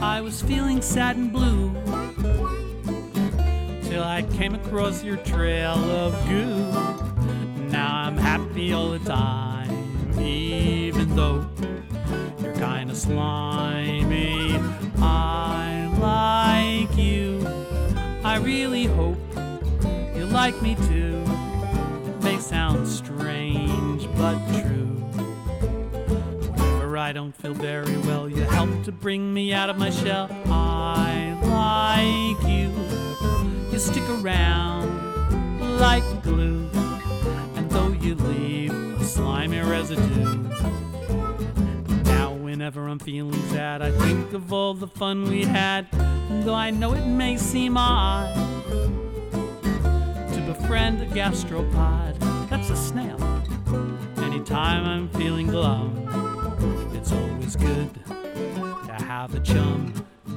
I was feeling sad and blue till I came across your trail of goo. Now I'm happy all the time, even though you're kinda slimy. I like you, I really hope you like me too. It may sound strange, but true. Whenever I don't feel very well, you help to bring me out of my shell. I like you, you stick around like glue, and though you leave a slimy residue. Now whenever I'm feeling sad, I think of all the fun we had, and though I know it may seem odd to befriend a gastropod, that's a snail. Anytime I'm feeling glum, it's always good to have a chum.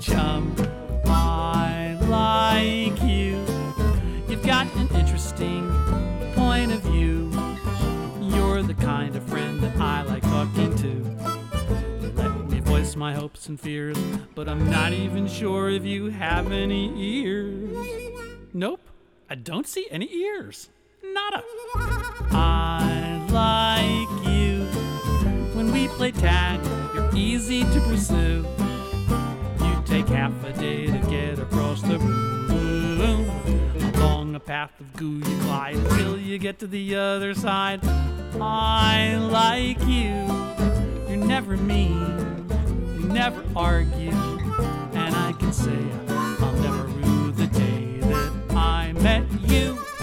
I like you, you've got an interesting point of view. You're the kind of friend that I like talking to. Let me voice my hopes and fears, but I'm not even sure if you have any ears. Nope, I don't see any ears. Nada. I like you. When we play tag, you're easy to pursue. You take half a day to get across the room. Along a path of goo you glide until you get to the other side. I like you. You're never mean. You never argue. And I can say I'll never rue the day that I met you.